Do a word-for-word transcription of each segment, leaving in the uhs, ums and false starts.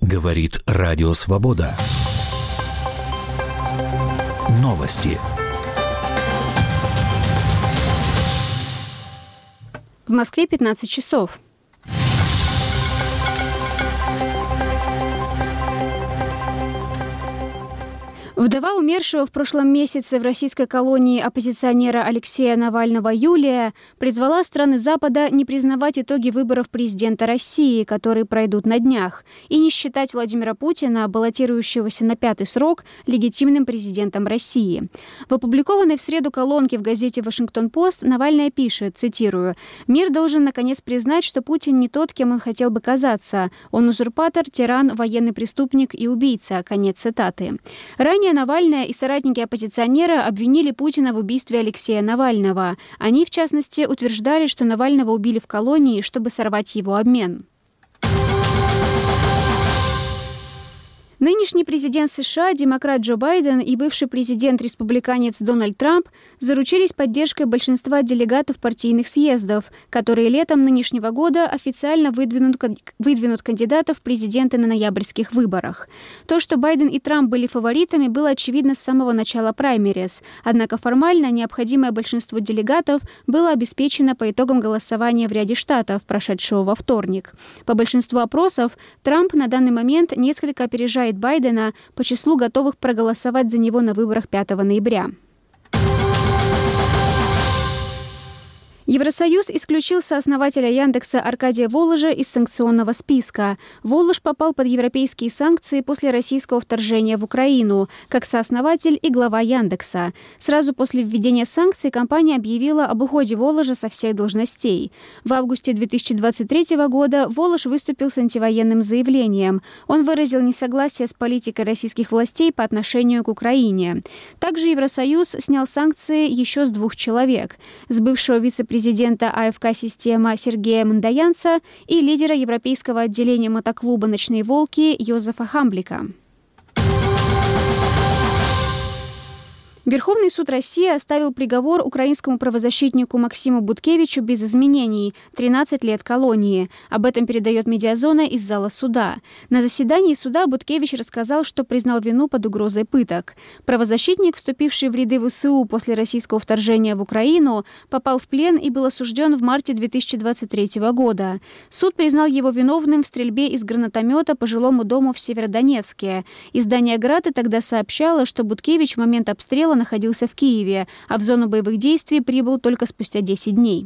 Говорит Радио Свобода. Новости. В Москве пятнадцать часов. Вдова умершего в прошлом месяце в российской колонии оппозиционера Алексея Навального Юлия призвала страны Запада не признавать итоги выборов президента России, которые пройдут на днях, и не считать Владимира Путина, баллотирующегося на пятый срок, легитимным президентом России. В опубликованной в среду колонке в газете «Вашингтон-Пост» Навальная пишет, цитирую, «Мир должен наконец признать, что Путин не тот, кем он хотел бы казаться. Он узурпатор, тиран, военный преступник и убийца». Конец цитаты. Ранее Навальная и соратники оппозиционера обвинили Путина в убийстве Алексея Навального. Они, в частности, утверждали, что Навального убили в колонии, чтобы сорвать его обмен. Нынешний президент США, демократ Джо Байден, и бывший президент-республиканец Дональд Трамп заручились поддержкой большинства делегатов партийных съездов, которые летом нынешнего года официально выдвинут, выдвинут кандидатов в президенты на ноябрьских выборах. То, что Байден и Трамп были фаворитами, было очевидно с самого начала праймериз. Однако формально необходимое большинство делегатов было обеспечено по итогам голосования в ряде штатов, прошедшего во вторник. По большинству опросов Трамп на данный момент несколько опережает Байдена по числу готовых проголосовать за него на выборах пятого ноября. Евросоюз исключил сооснователя Яндекса Аркадия Воложа из санкционного списка. Волож попал под европейские санкции после российского вторжения в Украину, как сооснователь и глава Яндекса. Сразу после введения санкций компания объявила об уходе Воложа со всех должностей. В августе две тысячи двадцать третьего года Волож выступил с антивоенным заявлением. Он выразил несогласие с политикой российских властей по отношению к Украине. Также Евросоюз снял санкции еще с двух человек: с бывшего вице-президента президента АФК-система Сергея Мандоянца и лидера европейского отделения мотоклуба «Ночные волки» Йозефа Хамблика. Верховный суд России оставил приговор украинскому правозащитнику Максиму Буткевичу без изменений – тринадцать лет колонии. Об этом передает «Медиазона» из зала суда. На заседании суда Буткевич рассказал, что признал вину под угрозой пыток. Правозащитник, вступивший в ряды ВСУ после российского вторжения в Украину, попал в плен и был осужден в марте две тысячи двадцать третьего года. Суд признал его виновным в стрельбе из гранатомета по жилому дому в Северодонецке. Издание «Град» тогда сообщало, что Буткевич в момент обстрела находился в Киеве, а в зону боевых действий прибыл только спустя десять дней.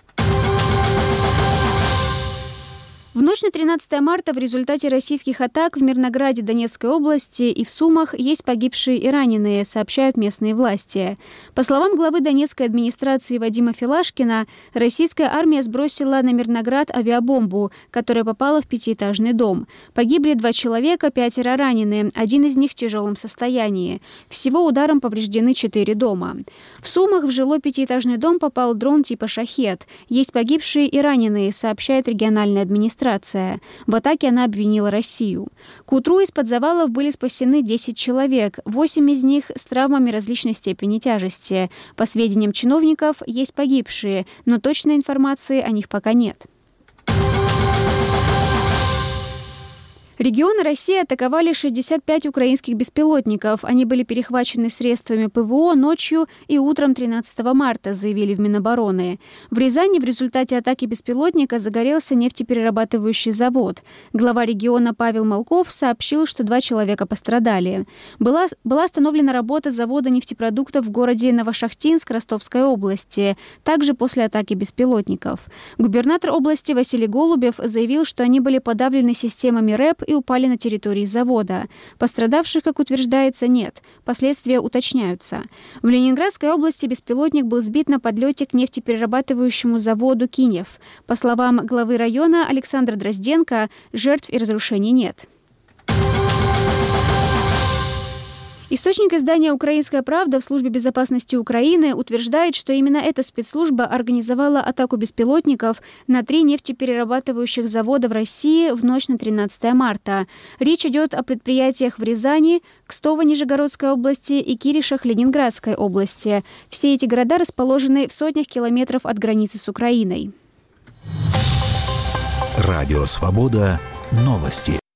В ночь на тринадцатое марта в результате российских атак в Мирнограде Донецкой области и в Сумах есть погибшие и раненые, сообщают местные власти. По словам главы Донецкой администрации Вадима Филашкина, российская армия сбросила на Мирноград авиабомбу, которая попала в пятиэтажный дом. Погибли два человека, пятеро ранены, один из них в тяжелом состоянии. Всего ударом повреждены четыре дома. В Сумах в жилой пятиэтажный дом попал дрон типа «Шахед». Есть погибшие и раненые, сообщает региональная администрация. В атаке она обвинила Россию. К утру из-под завалов были спасены десять человек, восемь из них с травмами различной степени тяжести. По сведениям чиновников, есть погибшие, но точной информации о них пока нет. Регионы России атаковали шестьдесят пять украинских беспилотников. Они были перехвачены средствами ПВО ночью и утром тринадцатого марта, заявили в Минобороны. В Рязани в результате атаки беспилотника загорелся нефтеперерабатывающий завод. Глава региона Павел Малков сообщил, что два человека пострадали. Была, была остановлена работа завода нефтепродуктов в городе Новошахтинск Ростовской области, также после атаки беспилотников. Губернатор области Василий Голубев заявил, что они были подавлены системами РЭП и упали на территории завода. Пострадавших, как утверждается, нет. Последствия уточняются. В Ленинградской области беспилотник был сбит на подлете к нефтеперерабатывающему заводу «Кинев». По словам главы района Александра Дрозденко, жертв и разрушений нет. Источник издания «Украинская правда» в Службе безопасности Украины утверждает, что именно эта спецслужба организовала атаку беспилотников на три нефтеперерабатывающих завода в России в ночь на тринадцатое марта. Речь идет о предприятиях в Рязани, Кстово Нижегородской области и Киришах Ленинградской области. Все эти города расположены в сотнях километров от границы с Украиной. Радио «Свобода». Новости.